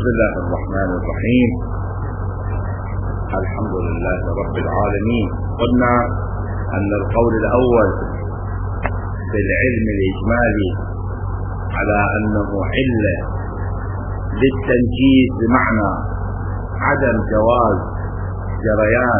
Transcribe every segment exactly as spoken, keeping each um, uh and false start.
بسم الله الرحمن الرحيم. الحمد لله رب العالمين. قلنا أن القول الأول في العلم الإجمالي على أنه علة للتنجيز بمعنى عدم جواز جريان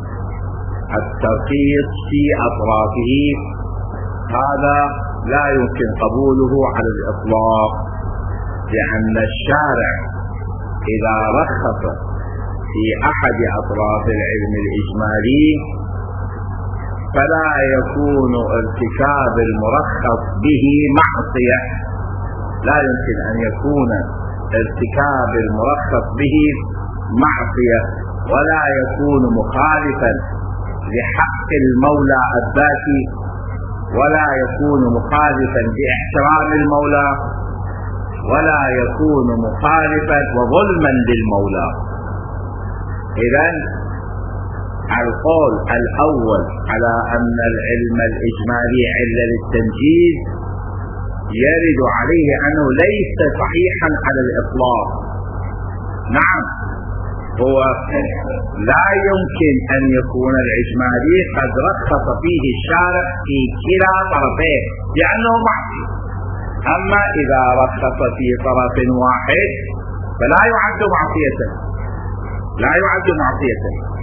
الترخيص في أطرافه، هذا لا يمكن قبوله على الإطلاق، لأن الشارع إذا رخص في أحد أطراف العلم الإجمالي فلا يكون ارتكاب المرخص به معصية، لا يمكن أن يكون ارتكاب المرخص به معصية، ولا يكون مخالفا لحق المولى الذاتي، ولا يكون مخالفا باحترام المولى، ولا يكون مخالفا وظلما للمولى. إذن القول الأول على أن العلم الإجمالي علة للتنجيز يرد عليه أنه ليس صحيحا على الإطلاق. نعم، هو لا يمكن أن يكون الإجمالي قد رخص فيه الشارع في كلا طرفيه لأنه معصية، أما إذا رخص في طرف واحد فلا يعد معصية، لا يعد معصية.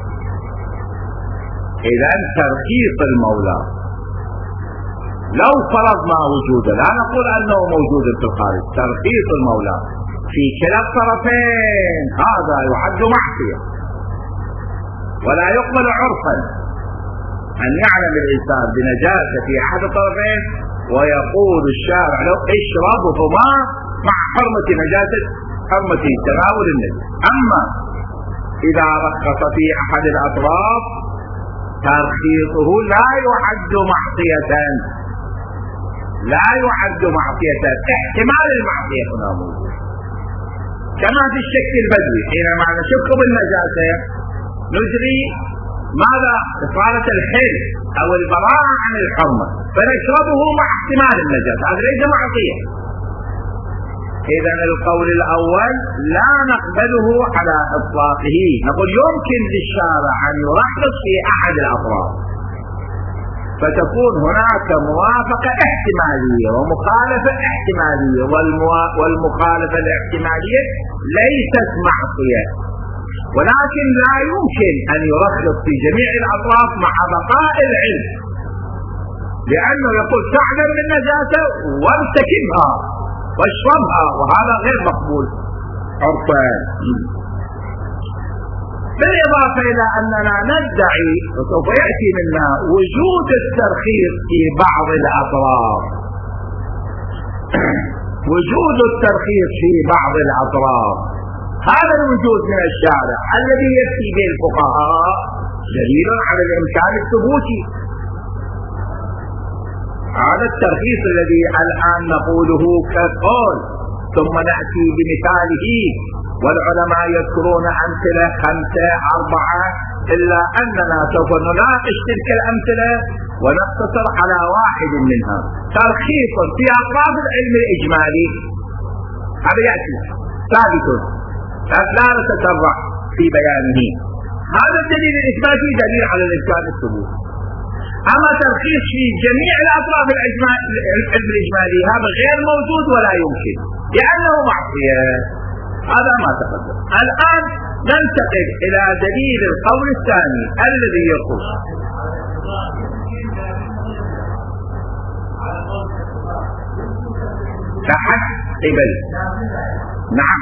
إذن ترخيص المولى لو فرضنا وجوده، لا نقول أنه موجود في الخارج، ترخيص المولى في كلا الطرفين هذا يعد معصية، ولا يقبل عرفا أن يعلم الإنسان بنجاسة في أحد الطرفين ويقول الشارع له اشربهما مع حرمة نجاسة حرمة تناول النجس. أما إذا رخص في أحد الأطراف ترخيصه لا يعد معصية، لا يعد معصية، احتمال المعصية هنا موجود، كما في الشك البدوي حينما نشك بالنجاسة نجري ماذا؟ إصالة الحل أو البراءة عن الحرمة فنشربه مع احتمال النجاسة، هذا ليس معصية. إذن القول الأول لا نقبله على إطلاقه، نقول يمكن للشارع أن يرخص في أحد الأطراف فتكون هناك موافقة احتمالية ومخالفة احتمالية، والمخالفة الاحتمالية ليست معصية، ولكن لا يمكن أن يرخص في جميع الأطراف مع بقاء العلم، لأنه يقول تعلم بالنجاسة وارتكبها واشربها، وهذا غير مقبول عرفا. بالإضافة إلى أننا ندعي وسوف يأتي منا وجود الترخيص في بعض الأطراف، وجود الترخيص في بعض الأطراف هذا الوجود من الشارع الذي يفتي به الفقهاء دليل على الإمكان الثبوتي. هذا الترخيص الذي الآن نقوله كقول ثم نأتي بمثاله، والعلماء يذكرون أمثلة خمسة أربعة، إلا أننا سوف نناقش تلك الأمثلة ونقتصر على واحد منها. ترخيص في أطراف العلم الإجمالي هذا يأتي ثابت لا نتسرع في بيانه، هذا الدليل الإثباتي دليل على الإمكان الثبوتي. أما ترخيص في جميع الأطراف العلم الإجمالي هذا غير موجود ولا يمكن لأنه معصية، هذا ما تقدم. الآن ننتقل إلى دليل القول الثاني الذي يقول تحت قبل. نعم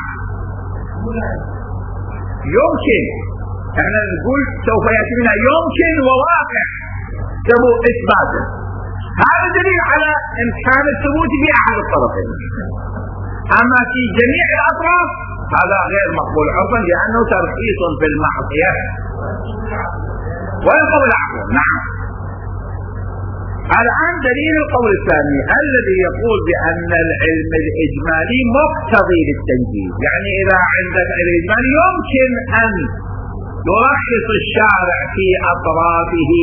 يمكن، احنا نقول سوف يأتي منها يمكن وواقع ثبوت إثباته، هذا دليل على إمكان الثبوت في أحد الطرفين. أما في جميع الأطراف هذا غير مقبول عرفا لأنه ترخيص في المعصية ويقبل عفوا. نعم، الآن دليل القول الثاني الذي يقول بأن العلم الإجمالي مقتضي للتنجيز، يعني إذا عندك الإجمالي يمكن أن يرخص الشارع في أطرافه،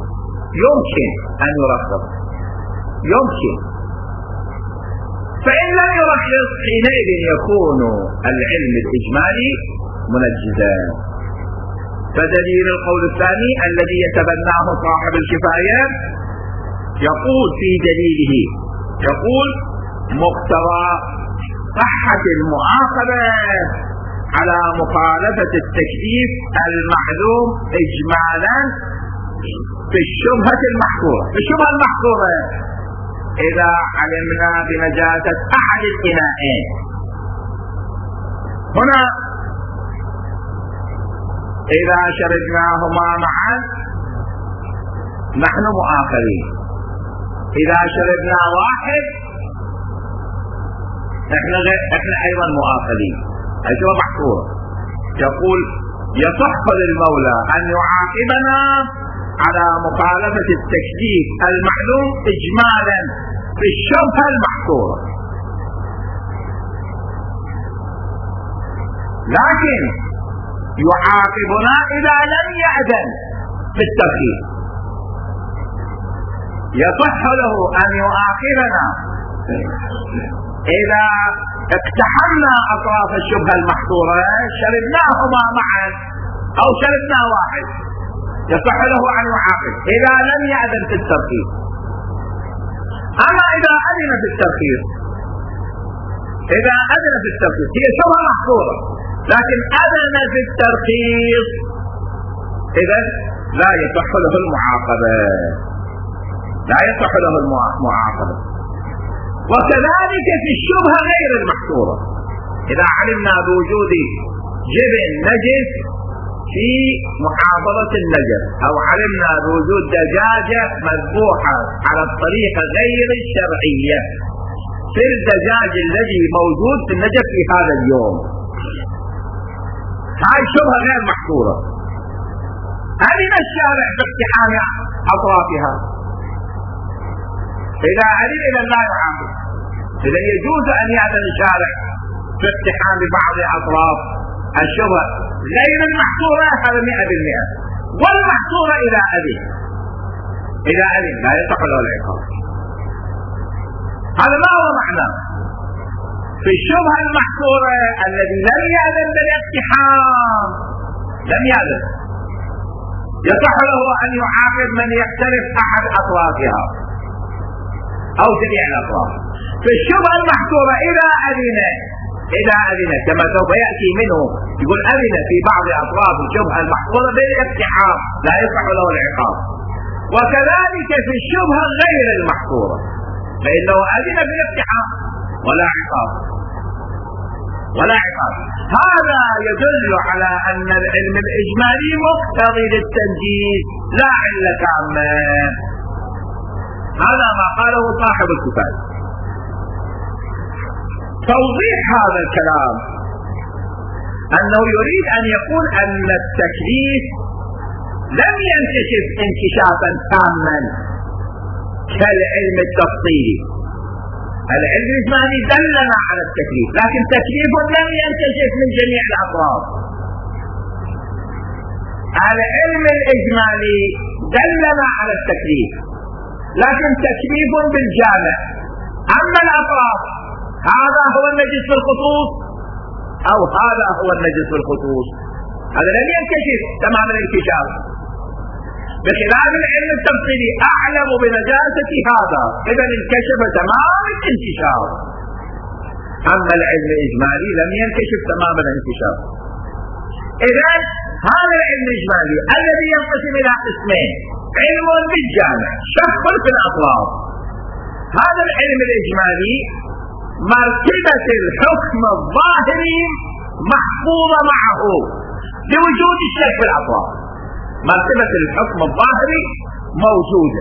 يمكن أن يرخص، يمكن، فإن لم يرخص حينئذ يكون العلم الإجمالي منجزا. فدليل القول الثاني الذي يتبناه صاحب الكفاية يقول في دليله، يقول مقتضى صحة المعاقبة على مخالفة التكليف المعلوم إجمالا في الشبهة المحظورة. في الشبهة المحظورة إذا علمنا بنجاسة أحد الإناءين، هنا إذا شربناهما معا نحن مؤاخذين، إذا شربنا واحد احنا احنا ايضا مؤاخذين. ايوه محظورة. يقول يصح للمولى ان يعاقبنا على مخالفة التكليف المعلوم اجمالا في الشبهة المحظورة، لكن يعاقبنا اذا لم يأذن بالترخيص. يصح له ان يعاقبنا إذا اقتحمنا أطراف الشبهة المحظورة شربناهما معا أو شربنا واحد، يصح له أن يعاقب إذا لم يأذن في الترخيص. أما إذا أذن في الترخيص، إذا أذن في الترخيص هي شبهة محظورة لكن أذن في الترخيص، إذا لا يصح له المعاقبة، لا يصح له المعاقبة. وكذلك في الشبهة غير المحظورة، إذا علمنا بوجود جبن نجس في محافظة النجس، أو علمنا بوجود دجاجة مذبوحة على الطريقة غير الشرعية في الدجاج الذي موجود في النجس في هذا اليوم، هاي شبهة غير محظورة، أذن الشارع باقتحام أطرافها. إذا علم إذا لا يعاقب، إذا يجوز أن يأذن الشارع في اقتحام بعض أطراف الشبهة غير المحظورة هذا مئة بالمئة، والمحظورة إذا أذن إذا أذن لا يصح له العقاب. هذا ما هو معنى في الشبهة المحظورة الذي لم يأذن بالاقتحام، لم يأذن، يصح له أن يعاقب من يختلف أحد أطرافها أو جميع الأطراف. في الشبهة المحظورة إذا أذن إذا أذن كما سوف يأتي منه، يقول أذن في بعض أطراف الشبهة المحظورة بالاقتحام لا يصح له العقاب. وكذلك في الشبهة غير المحظورة فإنه أذن بالاقتحام ولا عقاب ولا عقاب. هذا يدل على أن العلم الإجمالي مقتضي للتنجيز لا علة عامة. هذا ما قاله صاحب الكفاية. توضيح هذا الكلام أنه يريد أن يقول أن التكليف لم ينكشف انكشافا تاما كالعلم التفصيلي. العلم الإجمالي دلنا على التكليف، لكن تكليف لم ينكشف من جميع الأطراف. العلم الإجمالي دلنا على التكليف لكن تكليف بالجامع. أما الأطراف هذا هو النجس في الخصوص أو هذا هو النجس في الخصوص، هذا لم ينكشف تمام الانكشاف، بخلاف العلم التفصيلي أعلم بنجاسة هذا إذا انكشف تمام الانكشاف. أما العلم الإجمالي لم ينكشف تمام الانكشاف. إذا هذا العلم الإجمالي الذي ينقسم إلى قسمين، علم بالجامع شق في الأطراف، هذا العلم الإجمالي مرتبة الحكم الظاهري محفوظة معه لوجود الشك في الأطراف. مرتبة الحكم الظاهري موجودة،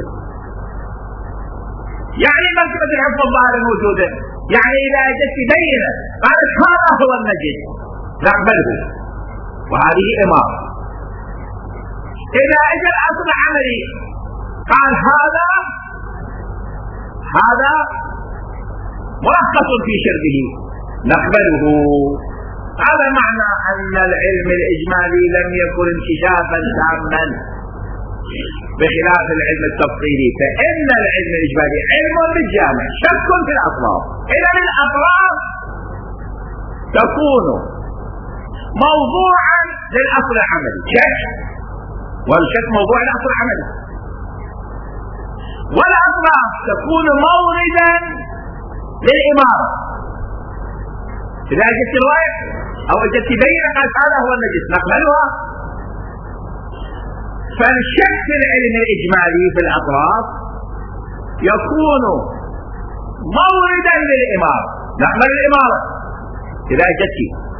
يعني مرتبة الحكم الظاهري موجودة، يعني إذا أجت بينة قالت هذا هو النجس نقبله وهذه إمارة. إذا أجى الأصل العملي قال هذا هذا مرخص في شربه نقبله. هذا معنى أن العلم الإجمالي لم يكن انكشافا تاما بخلاف العلم التفصيلي، فإن العلم الإجمالي علم بالجامع شك في الأطراف. إذا الأطراف تكون موضوعا للأصل العملي، شك، والشك موضوع الأصل العملي، والأطراف تكون موردا للإمارة. إذا أجدت الرواية أو أجدت بينة قال هذا هو النجس نقبلها. فالشك العلم الإجمالي في الأطراف يكون موردا للإمارة، نقبل الإمارة إذا أجدت.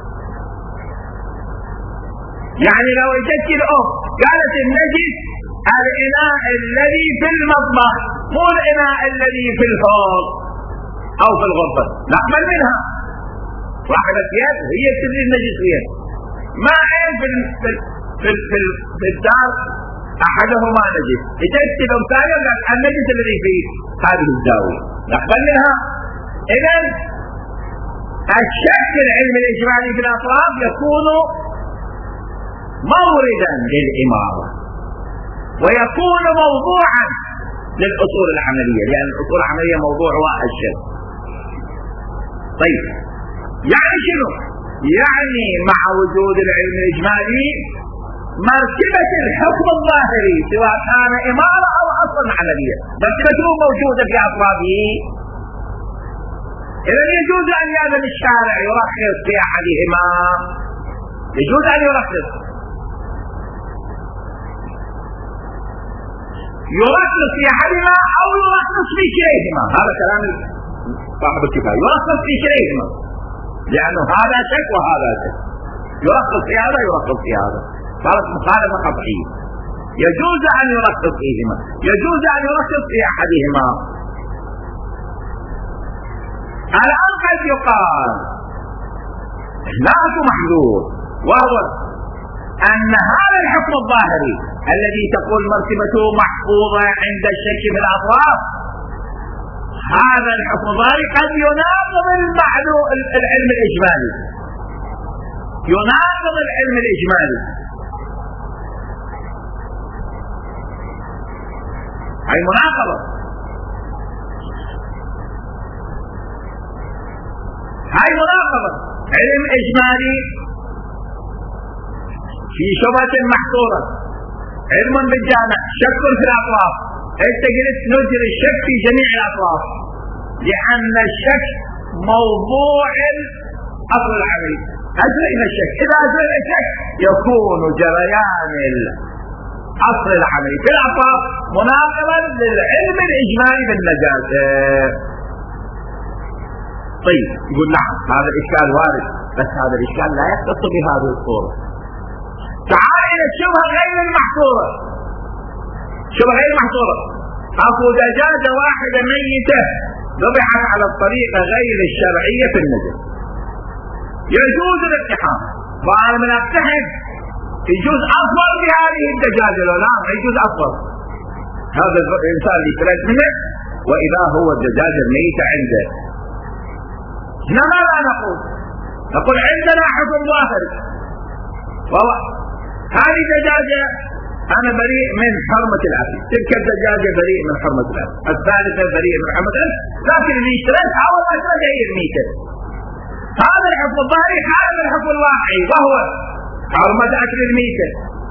يعني لو أجدت الأم قالت النجس الإناء الذي في المطبخ مو الإناء الذي في الحوض أو في الغرفة، نقبل منها. صاحبة يد هي تدري النجس يد، ما عين في في في, في, في الدار أحدهما نجس، اجت لو ثانية النجس الذي في هذه الزاوية، نقبل منها. إذن الشك العلمي الإجمالي في الأطراف يكون موردا للإمارة ويكون موضوعا للأصول العملية، لأن الأصول العملية موضوعها الشك. طيب يعني شنو؟ يعني مع وجود العلم الإجمالي مرتبة الحكم الظاهري سواء كان إمارة أو أصلا عملية مرتبته موجودة في أطرافه. إذا يجوز أن يأذن الشارع يرخص في أحدهما، يجوز أن يرخص يرخص في أحدهما أو يرخص في كليهما، هذا كلام صاحب الكفاية، يرخص في كليهما لأنه هذا شك وهذا شك، يرخص في هذا يرخص في هذا، صارت مخالفة قطعية. يجوز أن يرخص فيهما، يجوز أن يرخص في أحدهما. الآن قد يقال هناك محذور، وهو أن هذا الحكم الظاهري الذي تقول مرتبته محفوظة عند الشك في الأطراف، هذا الحكم الظاهري قد يناقض العلم الإجمالي، يناقض العلم الإجمالي. هاي مناقضة، هاي مناقضة. علم إجمالي في شبهة محصورة، علم بالجامع، شك في الأطراف. أنت قلت نجري الشك في جميع الأطراف لأن الشك موضوع الأصل العملي. أجرينا الشك، إذا أجرينا الشك يكون جريان الأصل العملي في الأطراف مناقضا للعلم الإجمالي بالنجاسة. طيب يقول نعم هذا الإشكال وارد، بس هذا الإشكال لا يختص بهذه الصورة. تعال إلى الشبهة غير المحصورة، شبهة غير محصورة. أكو دجاجة واحدة ميتة ذبحت على الطريقة غير الشرعية في النجس، يجوز الاقتحام، وأنا من أقتحم يجوز أفضل بهذه الدجاجة، لو لا يجوز أفضل. هذا الإنسان اللي اشتريت منه وإذا هو الدجاجة الميتة عنده، هنا ماذا نقول؟ نقول عندنا حكم ظاهر، وهو هذه الدجاجة أنا بريء من حرمة الأكل، تلك الدجاجة بريء من حرمة الأكل، الثالثة بريء من حرمة الأكل، لكن اللي اشتريتها أول ما اشتريتها هي الميتة. هذا الحكم الظاهري هذا الحكم الواقعي وهو حرمة أكل الميتة.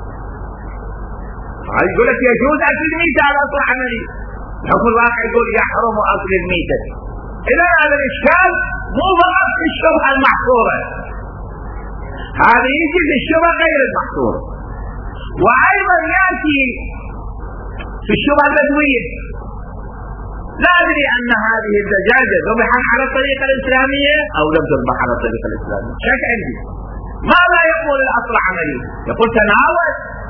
يقول لك يجوز أكل الميتة على أصل عملي، الحكم الواقعي يقول يحرم أكل الميتة. إذا هذا الإشكال مو فقط في الشبهة المحصورة، هذا يجي في الشبهة غير المحصورة، وأيضا يأتي في الشبهة البدوية. لا أدري أن هذه الدجاجة ذبحت على الطريقة الإسلامية أو لم تذبح على الطريقة الإسلامية، شك عندي. ماذا يقول الأصل العملي؟ يقول تناول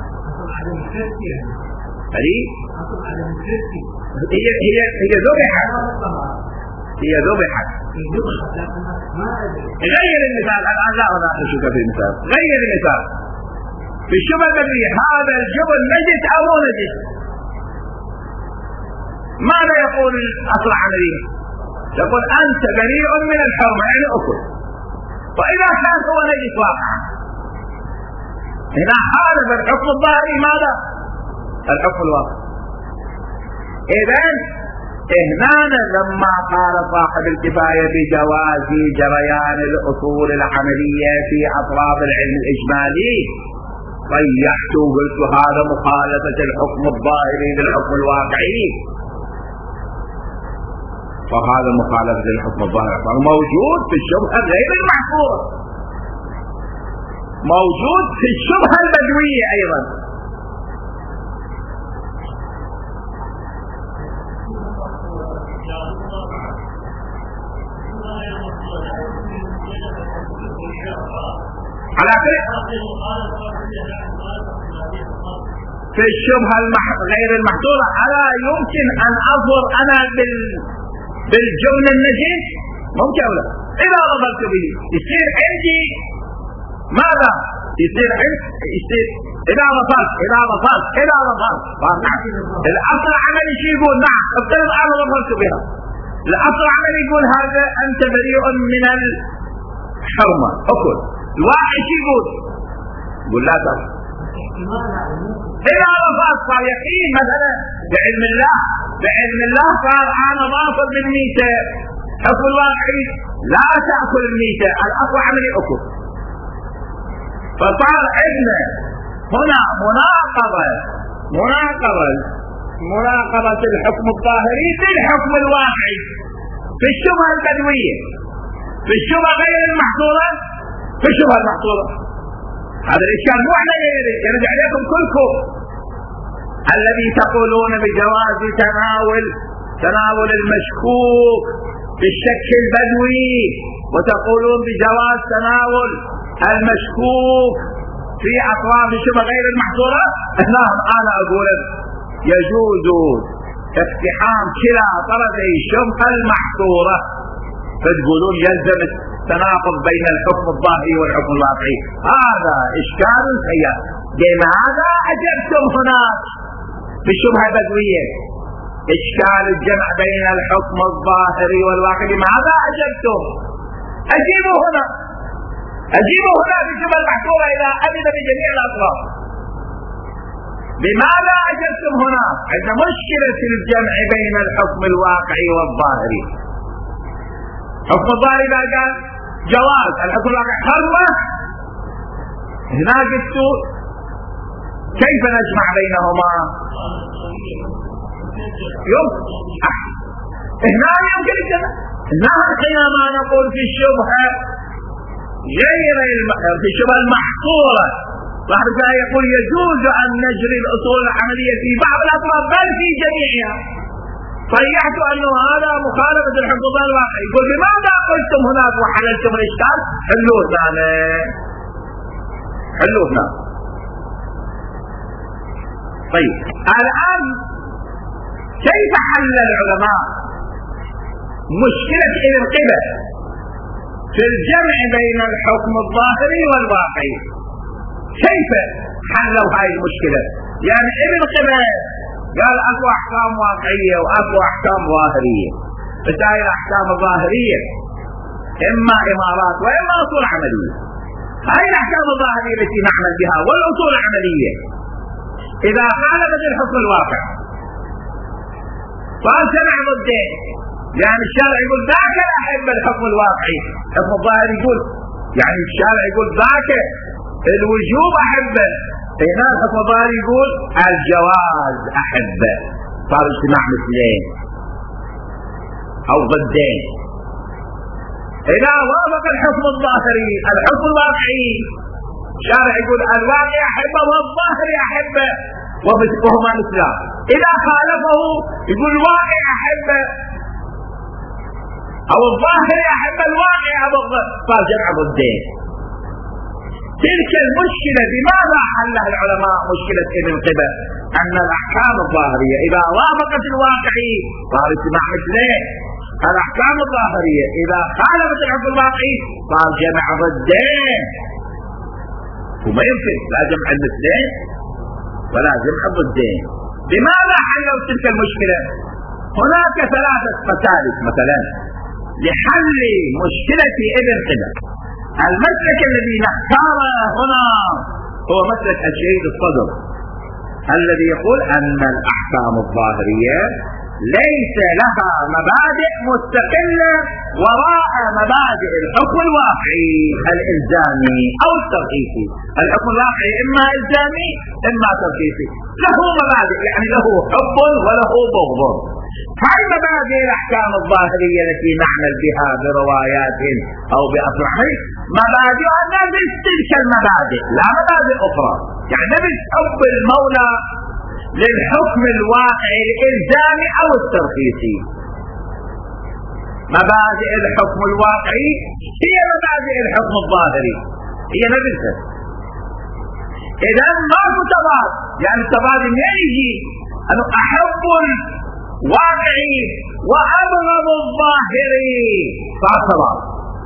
هي هي هي هي ذبحت هي ذبحت غير المثال الآن، لا أنا أشك في المثال، غير المثال في الشبهة البدوية. هذا الجبن نجس أو مو نجس؟ ماذا يقول الأصل العملي؟ يقول أنت بريء من الحرمة، يعني أكل. وإذا كان هو نجس واقعا هنا خالف الحكم الظاهري ماذا؟ الحكم الواقعي. إذن هنا لما قال صاحب الكفاية بجواز جريان الأصول العملية في أطراف العلم الإجمالي صيحت وقلت هذا مخالفة الحكم الظاهري للحكم الواقعي، فهذا مخالفة الحكم الظاهري موجود في الشبهة غير المحصورة، موجود في الشبهة البدوية أيضا. على في الشبهة المح... غير المحصورة ألا يمكن أن أظهر أنا بال... بالجمل النجيب؟ ممكن ولا؟ إذا نظرت به يصير عندي ماذا؟ يصير عندي يصير إذا وصلت إذا وصلت إذا وصلت الأصل العملي شو يقول؟ نعم افترض أنا نظرت بها، الأصل العملي يقول هذا أنت بريء من الحرمة أكل، الواحد شو يقول؟ يقول لا تأكل. إذا وصلت صار يقين مثلا بعلم الله بعلم الله صار أنا ضافر بالميتة، حكم الواقعي لا تأكل الميتة، الأصل العملي أكل، فصار عندنا هنا مناقضة مناقضة مناقضة الحكم الظاهري بالحكم الواقعي في الشبهة البدوية، في الشبهة غير المحصورة، في الشبهة المحصورة. هذا الإشكال مو احنا يرجع عليكم كلكم الذي تقولون بجواز تناول تناول المشكوك في الشك البدوي، وتقولون بجواز تناول المشكوك في أطراف الشبهة غير المحصورة. هنا أنا أقول يجوز اقتحام كلا طرفي الشبهة المحصورة، فتقولون يلزم التناقض بين الحكم الظاهري والحكم الواقعي. هذا إشكال سيء. لماذا أجبتم هناك في الشبهة البدوية إشكال الجمع بين الحكم الظاهري والواقعي؟ لماذا أجبتم؟ أجيبوا هنا أجيبوا هنا في الشبهة المحصورة إذا أذن بجميع الأطراف. لماذا أجبتم هنا؟ عندنا مشكلة الجمع بين الحكم الواقعي والظاهري. حكم الظاهري إذا قال جواز، الحكم الواقعي حرمة، هنا قلت كيف نجمع بينهما؟ يمكن هنا يمكن الجمع. هنا حينما نقول في الشبهة غير الم... في الشبهة المحصورة واحد يقول يجوز أن نجري الأصول العملية في بعض الأطراف بل في جميعها، صيحت أنه هذا مخالفة الحكم الظاهري الواقعي. يقول لماذا قلتم هناك وحللتم الإشكال؟ حلوه هنا حلوه هنا. طيب الآن كيف حل العلماء مشكلة ابن قبة في الجمع بين الحكم الظاهري والواقعي؟ كيف حلوا هاي المشكلة؟ يعني ابن قبة قال اكو احكام واقعية واكو احكام ظاهرية، بس هاي الاحكام الظاهرية اما امارات واما اصول عملية. هاي الاحكام الظاهرية التي نعمل بها والاصول العملية اذا خالفت الحكم الواقع صار سمع ضدين، يعني الشارع يقول ذاك احب الحكم الواقعي، الحكم الظاهري يقول يعني الشارع يقول ذاك الوجوب احبه، هنا الحكم الظاهري يقول الجواز احبه، صار اجتماع مثلين او ضدين. اذا وافق الحكم الظاهري الحكم الواقعي الشارع يقول الواقع احبه والظاهري احبه وهما مثلان، اذا خالفه يقول الواقع احبه او الظاهري احب الواقع ابغض، صار جمع ضدين. تلك المشكلة بماذا حلها العلماء؟ مشكلة ابن قبة أن الأحكام الظاهرية إذا وافقت الواقعي صار اجتماع مثلين، الأحكام الظاهرية إذا خالفت الحكم الواقعي صار جمع ضدين، وما يمكن لا جمع المثلين ولا جمع ضدين. لماذا حلوا تلك المشكلة؟ هناك ثلاثة مسالك مثلا لحل مشكلة ابن قبة. المسلك الذي نختاره هنا هو مسلك الشهيد الصدر الذي يقول أن الأحكام الظاهرية ليس لها مبادئ مستقلة وراء مبادئ الحكم الواقعي الإلزامي أو الترخيصي. الحكم الواقعي إما إلزامي إما ترخيصي، له مبادئ، يعني له حب وله بغض. هاي مبادئ الأحكام الظاهرية التي نعمل بها بروايات أو بأفعال مبادئها نفس تلك المبادئ، لا مبادئ أخرى. يعني نفس حب المولى للحكم الواقعي الإلزامي أو الترخيصي. مبادئ الحكم الواقعي هي مبادئ الحكم الظاهري، هي نفسها. إذا ما هو تضاد، يعني التضاد يجي أن أحب الواقعي وأبغض الظاهري، فأصلا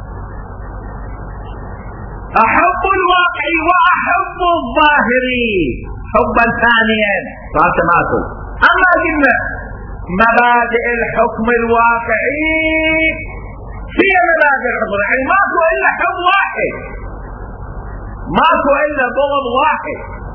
أحب الواقعي وأحب الظاهري حبا ثانيا، فاتماثل. أما قلنا مبادئ الحكم الواقعي هي مبادئ الحكم، يعني ماكو إلا حب واحد، ماكو إلا بغض واحد.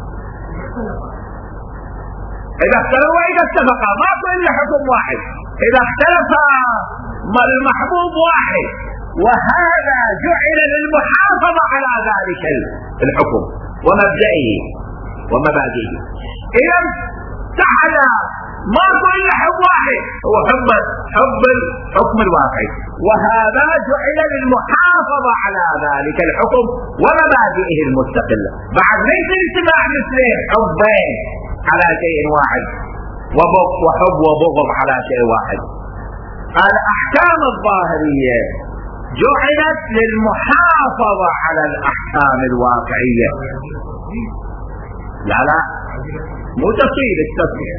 إذا اختلفوا وإذا اتفقا ماكو إلا حكم واحد. إذا اختلفا المحبوب واحد، وهذا جعل للمحافظة على ذلك الحكم ومبدئه ومبادئه. إذا تعالى ماكو إلا حب واحد، هو حب حب الحكم الواقعي، وهذا جعل للمحافظة على ذلك الحكم ومبادئه المستقلة. بعد ليس الاجتماع مثلين، حبين على شيء واحد وحب وبغض على شيء واحد. الأحكام الظاهرية جعلت للمحافظة على الأحكام الواقعية. لا لا مو تصير التصير،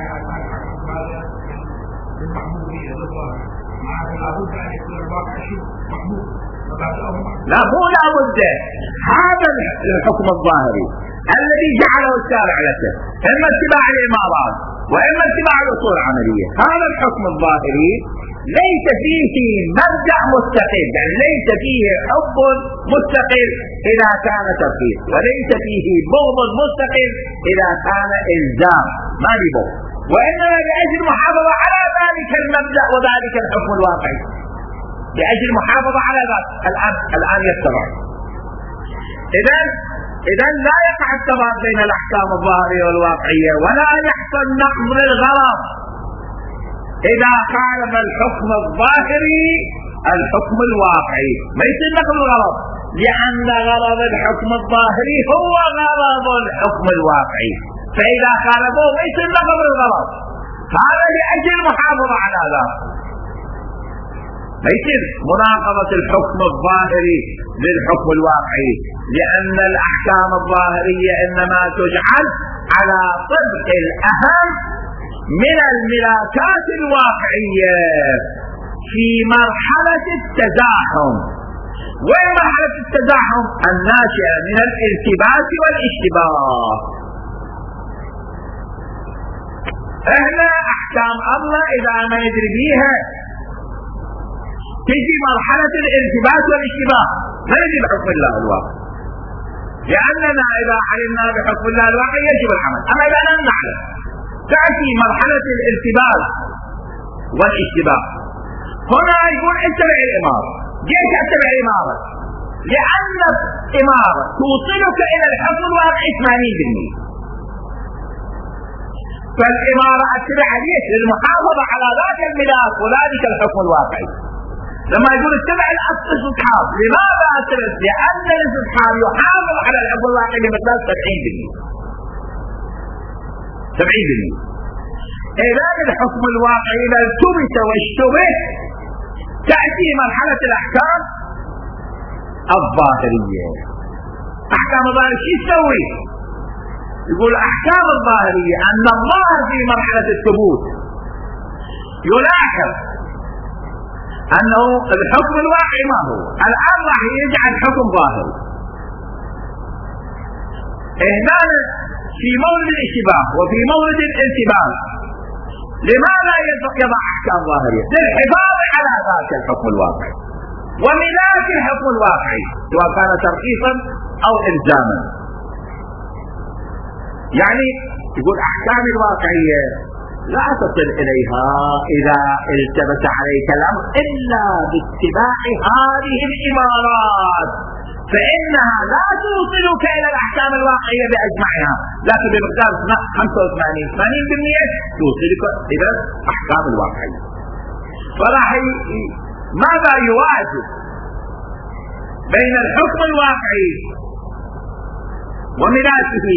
لا مو لابد. هذا الحكم الظاهري الذي جعله الشارع لك، اما اتباع الامارات واما اتباع الاصول العمليه. هذا الحكم الظاهري ليس فيه مبدأ مستقل، يعني ليس فيه حب مستقل اذا كان ترخيص، وليس فيه بغض مستقل اذا كان الزام، ما لي بغض، وانما لاجل المحافظه على ذلك المبدأ وذلك الحكم الواقعي، لاجل المحافظه على ذلك. الان الان يتبع. اذا اذا لا يقع التضاد بين الاحكام الظاهريه والواقعيه، ولا يحصل نقض للغرض اذا خالف الحكم الظاهري الحكم الواقعي. ما يصير نقض الغرض، لان غرض الحكم الظاهري هو غرض الحكم الواقعي، فاذا خالفوه ما يصير نقض الغرض. هذا لاجل المحافظه على ذلك، ما يصير مناقضه الحكم الظاهري للحكم الواقعي، لأن الأحكام الظاهرية إنما تجعل على طبق الأهم من الملاكات الواقعية في مرحلة التزاحم. وين مرحلة التزاحم؟ الناشئة من الالتباس والاشتباه. احنا أحكام الله إذا ما يدري بيها تجي مرحلة الالتباس والاشتباه، ما يجي بحكم الله الواقع، لأننا إذا علمنا بحكم الله الواقع يجب العمل. أما إذا لم نعلم تأتي مرحلة الالتباس والاشتباه. هنا يقول اتبع الإمارة. ليش اتبع الإمارة؟ لأن الإمارة توصلك إلى الحكم الواقعي ثمانين بالمئة، فالإمارة اتبع ليش؟ للمحافظة على ذاك الملاك وذلك الحكم الواقعي. لما يقول اتبع الاستصحاب، لماذا اتبع؟ لأن الاستصحاب يحافظ على الحكم الواقعي بمقدار سبعين بالمئة. سبعين بالمئة. إذا الحكم الواقعي إذا التبس واشتبه تأتي مرحلة الأحكام الظاهرية. أحكام الظاهرية شو تسوي؟ يقول أحكام الظاهرية أن الظاهر في مرحلة الثبوت يلاحظ أنه الحكم الواقعي ما هو. الآن راح يجعل حكم ظاهري. هنا في مورد الاشتباه وفي مورد الالتباس لماذا يضع أحكام ظاهرية؟ للحفاظ على ذاك الحكم الواقعي وملاك الحكم الواقعي سواء كان ترخيصا أو إلزاما. يعني يقول أحكام الواقعية لا تصل إليها إذا التبس عليك الأمر إلا باتباع هذه الإمارات، فإنها لا توصلك إلى الأحكام الواقعية بأجمعها، لكن بمقدار خمسة وثمانين ثمانين بالمئة توصلك إلى الأحكام الواقعية. فراح ماذا يوازن بين الحكم الواقعي وملاته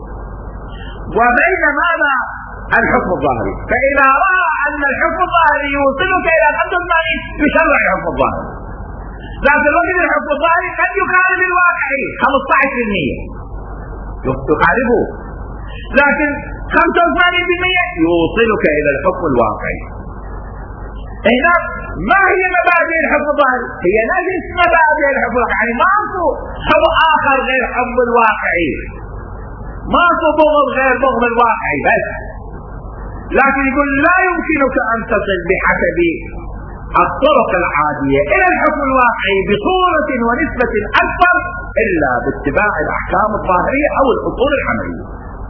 وبين ماذا الحكم الظاهري؟ فإذا رأى أن الحكم الظاهري يوصلك إلى خمسة وثمانين يشرع الحكم الظاهري، لكن وجد الحكم الظاهري قد يقارب الواقعي خمسة عشر بالمئة يقاربه، لكن خمسة وثمانين بالمئة يوصلك إلى الحكم الواقعي. هنا ما هي مبادئ الحكم الظاهري؟ هي نفس مبادئ الحكم الواقعي، يعني ما هو حب آخر غير حب الواقعي، ما هو بغض غير بغض الواقعي بس. لكن يقول لا يمكنك أن تصل بحسب الطرق العادية إلى الحكم الواقعي بصورة ونسبة أكبر إلا باتباع الأحكام الظاهرية أو الأصول العملية.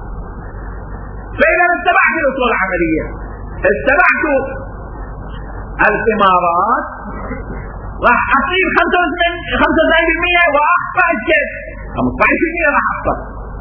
فإذا اتبعت الأصول العملية اتبعت الإمارات راح أصير خمسة وثمانين بالمئة وأخطأ الكيف خمسة عشر بالمئة راح أخطأ.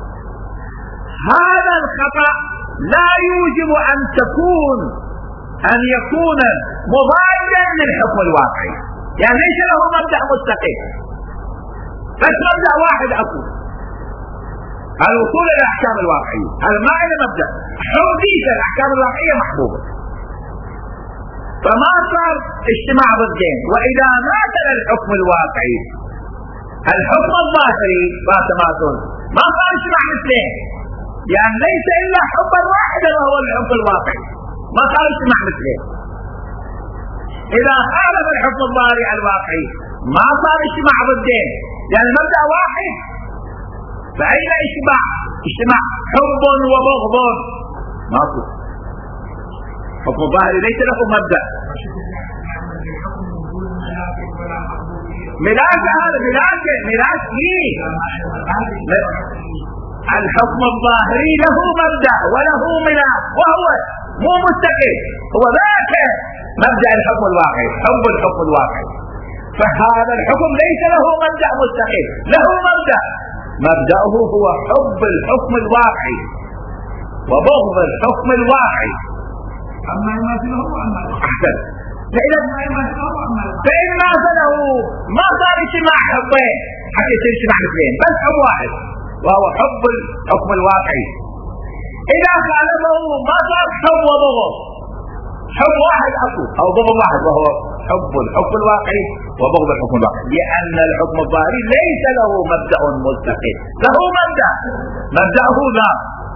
هذا الخطأ لا يوجب أن تكون أن يكون مضادا للحكم الواقعي، يعني ليس له مبدأ مستقيم، بس مبدأ واحد أقول الوصول إلى الأحكام الواقعية، هذا ما له مبدأ حبيث الأحكام الواقعية محبوبة، فما صار اجتماع ضدين. وإذا ماثل الحكم الواقعي الحكم الظاهري فاتماثل ما صار اجتماع مثلين، يعني ليس إلا حبا واحدا وهو الحكم الواقعي، ما صار اجتماع مثلين. إذا خالف الحكم الظاهري الواقعي ما صار اجتماع ضدين، يعني مبدأ واحد، فأين اجتماع؟ اجتماع حب وبغض ما صار. الحكم الظاهري ليس له مبدأ، ملاك هذا ملاك ملاك ليه؟ الحكم الظاهري له مبدأ وله ملاك وهو مو مستقل، هو ذاك مبدأ الحكم الواقعي، حب الحكم الواقعي. فهذا الحكم ليس له مبدأ مستقل، له مبدأ، مبدأه هو حب الحكم الواقعي وبغض الحكم الواقعي. أما يماثله أما أحسن. فإذا فإن ماثله ما صار اجتماع حبين حتى يصير اجتماع اثنين، بس حب واحد وهو حب الحكم الواقعي. إذا خالفه ما صار حب وبغض، حب واحد أقول أو بغض واحد وهو حب الحكم الواقعي وبغض الحكم الواقعي، لأن الحكم الظاهري ليس له مبدأ مستقل، له مبدأ، مبدأه ذا.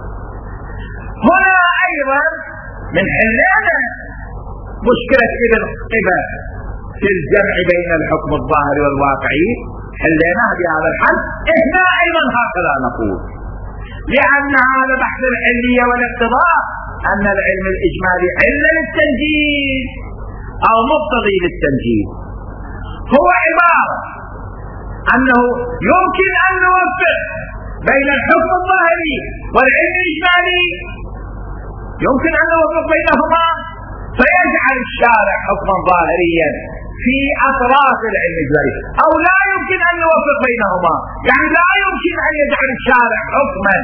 هنا أيضا من حلنا مشكلة ابن قبة في الجمع بين الحكم الظاهري والواقعي، حليناه بهذا الحل. إحنا أيضا هكذا نقول، لأن هذا بحث العلية والاقتضاء، أن العلم الإجمالي علة للتنجيز أو مقتضي للتنجيز، هو عبارة أنه يمكن أن نوفق بين الحكم الظاهري والعلم الإجمالي، يمكن أن نوفق بينهما فيجعل الشارع حكما ظاهريا في أطراف العلم الإجمالي، أو لا يمكن أن نوفق بينهما، يعني لا يمكن أن يجعل الشارع حكما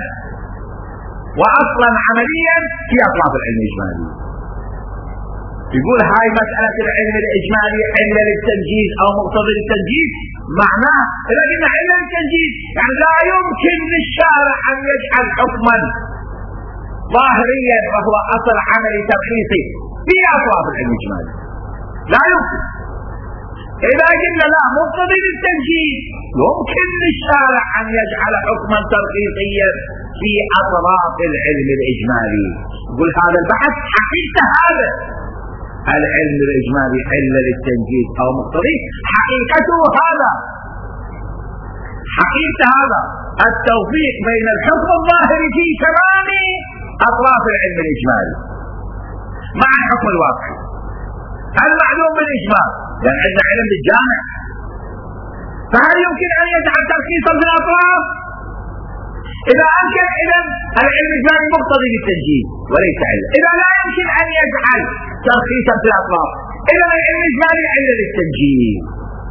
وأصلا عمليا في أطراف العلم الإجمالي. يقول هاي مسألة العلم الإجمالي علة للتنجيز أو مقتضي للتنجيز، معناه إذا قلنا علة للتنجيز يعني لا يمكن للشارع أن يجعل حكما ظاهريا وهو أصل عملي ترخيصي في أطراف العلم الإجمالي، لا يمكن. إذا قلنا لا مقتضي للتنجيز يمكن للشارع أن يجعل حكما ترخيصيا في أطراف العلم الإجمالي. يقول هذا البحث حقيقة هذا العلم الإجمالي علة للتنجيز أو مقتضي، حقيقته هذا، حقيقة هذا التوفيق بين الحكم الظاهري في تمام أطراف العلم الإجمالي مع الحكم الواقعي المعلوم بالإجمال، لأن عندنا علم بالجامع، فهل يمكن أن يجعل ترخيصا في الأطراف؟ إذا أمكن إذا العلم الإجمالي مقتضي بالتنجيز وليس علة. إذا لا يمكن أن يجعل ترخيصا في الأطراف إذا العلم الإجمالي علة للتنجيز.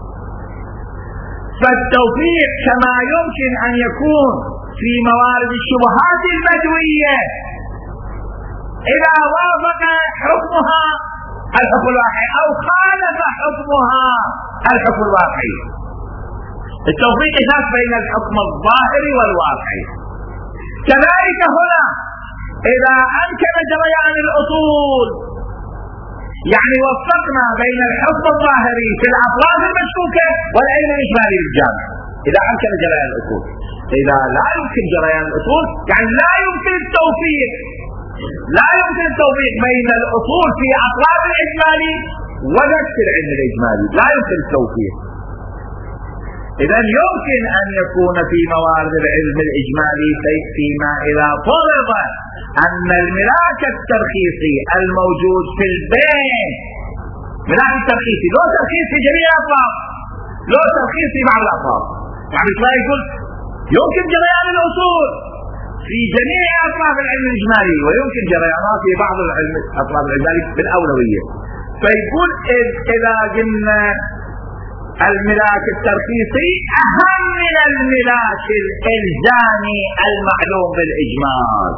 فالتوفيق كما يمكن أن يكون في موارد الشبهات البدوية إذا وافق حكمها الحكم الواقعي أو خالف حكمها الحكم الواقعي. التوفيق يساس بين الحكم الظاهري والواقعي. كذلك هنا إذا أمكن جريان الأصول يعني وفقنا بين الحكم الظاهري في الأطراف المشكوكة والعلم الإجمالي للجامع إذا أمكن جريان الأصول. إذا لا يمكن جريان الأصول يعني لا يمكن التوفيق لا يمكن التوفيق بين الأصول في أطراف الإجمالي ونفس العلم الإجمالي لا يمكن التوفيق. إذا يمكن أن يكون في موارد العلم الإجمالي فيما إذا فرض أن الملاك الترخيصي الموجود في البين ملاك الترخيصي له ترخيص في جميع الأطراف له ترخيص في بعض الأطراف يعني ما يقول يمكن جريان الأصول في جميع أطراف العلم الإجمالي ويمكن جريانات في بعض العلم أطراف الإجمالي بالأولوية. فيقول إذا قلنا الملاك الترخيصي أهم من الملاك الإلزامي المعلوم بالإجمال.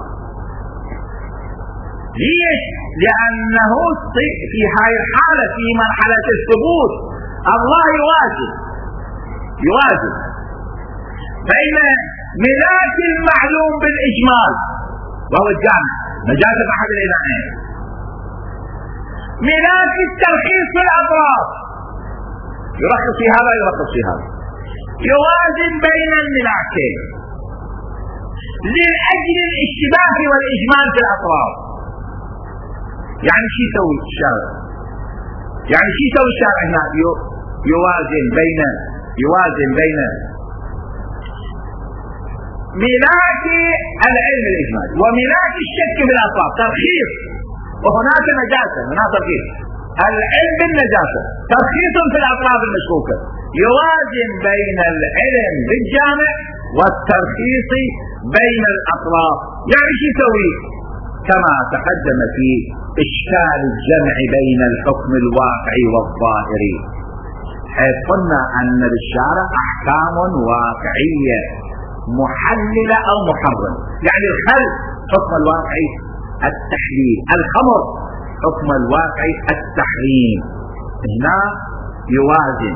ليش؟ لأنه في هاي الحالة في مرحلة الثبوت الله يوازن يوازن بين ملاك المعلوم بالإجمال وهو الجامع نجاسة أحد الإلهين ملاك الترخيص في الأطراف يرخص في هذا يرخص في هذا يوازن بين الملاكين لأجل الاشتباه والإجمال في الأطراف. يعني شو يسوي الشارع؟ يعني شو يسوي الشارع هنا؟ يوازن بين يوازن بين ملاك العلم الإجمالي وملاك الشك في الأطراف ترخيص وهناك نجاسة هناك ترخيص العلم بالنجاسة ترخيص في الأطراف المشكوكة يوازن بين العلم بالجامع والترخيص بين الأطراف. يعني شو يسوي؟ كما تقدم في إشكال الجمع بين الحكم الواقعي والظاهري حيث قلنا أن للشارع أحكام واقعية محللة أو محرم. يعني الخل حكم الواقعي التحليل الخمر حكم الواقعي التحريم. هنا يوازن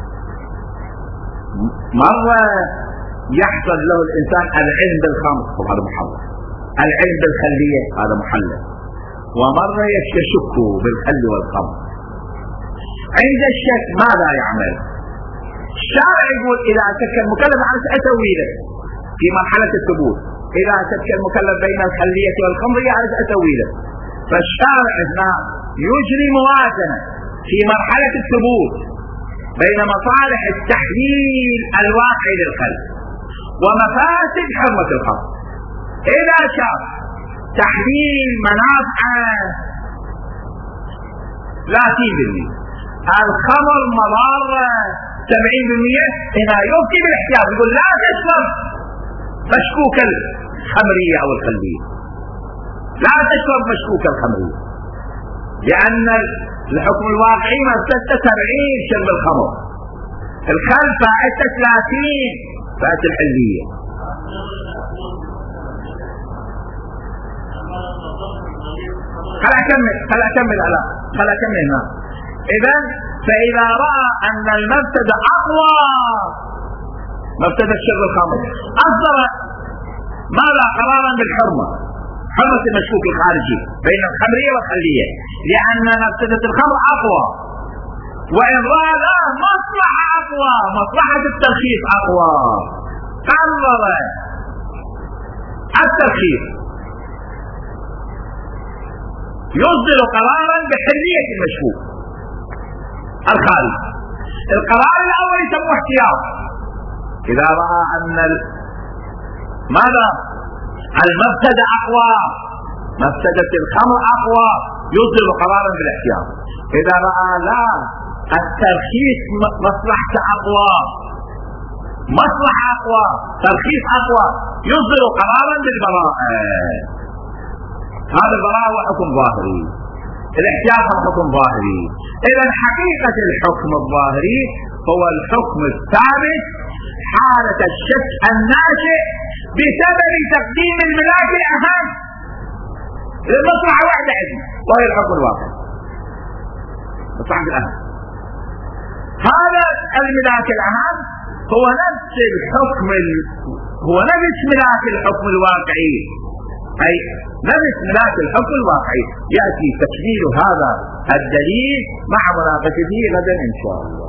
مرة يحصل له الإنسان العلم بالخمر هذا محرم العلم بالخلية هذا محلل ومرة يشك بالخل والخمر. عند الشك ماذا يعمل؟ الشارع يقول إذا شك المكلف عن أسوي له في مرحلة الثبوت إذا شك المكلف بين الخلية والخمر يعرف أسوي له. فالشارع هنا يجري موازنة في مرحلة الثبوت بين مصالح التحليل الواقعي للخل ومفاسد حرمة الخمر. إذا شاف تحليل منافع ثلاثين بالمئة الخمر مضارة سبعين بالمئة هنا يفتي بالاحتياط يقول لا تشرب مشكوك الخمرية أو الخلية لا تشرب مشكوك الخمرية لأن الحكم الواقعي مفسدته سبعين شرب الخمر الخل فائدته ثلاثين فائدة الحلية. خل أكمل خل أكمل على خل أكمل هنا. إذا فإذا رأى أن المفسدة أقوى مفسدة شرب الخمر أصدر ماذا قرارا بالحرمة حرمة المشكوك الخارجي بين الخمرية والخلية لأن مفسدة الخمر أقوى وإن رأى لا مصلحة أقوى مصلحة الترخيص أقوى قرر الترخيص يصدر قرارا بحلية المشكوك الخارج. القرار الأول يسموه احتياط إذا رأى أن ماذا المفسدة أقوى مفسدة الخمر أقوى يصدر قرارا بالاحتياط. إذا رأى لا الترخيص مصلحته أقوى مصلحة أقوى، ترخيص أقوى، يصدر قرارا بالبراءة. هذا البراءة هو حكم ظاهري، الاحتياط هو حكم ظاهري. إذا حقيقة الحكم الظاهري هو الحكم الثابت حالة الشك الناشئ بسبب تقديم الملاك الأهم للمصلحة واحدة عندنا، وهي الحكم الواقعي، المصلحة الأهم. هذا الملاك الأهم هو نفس الحكم ال... هو نفس ملاك الحكم الواقعي، أي نفس ملاك الحكم الواقعي. يأتي تكميل هذا الدليل مع مناقشته غدا إن شاء الله.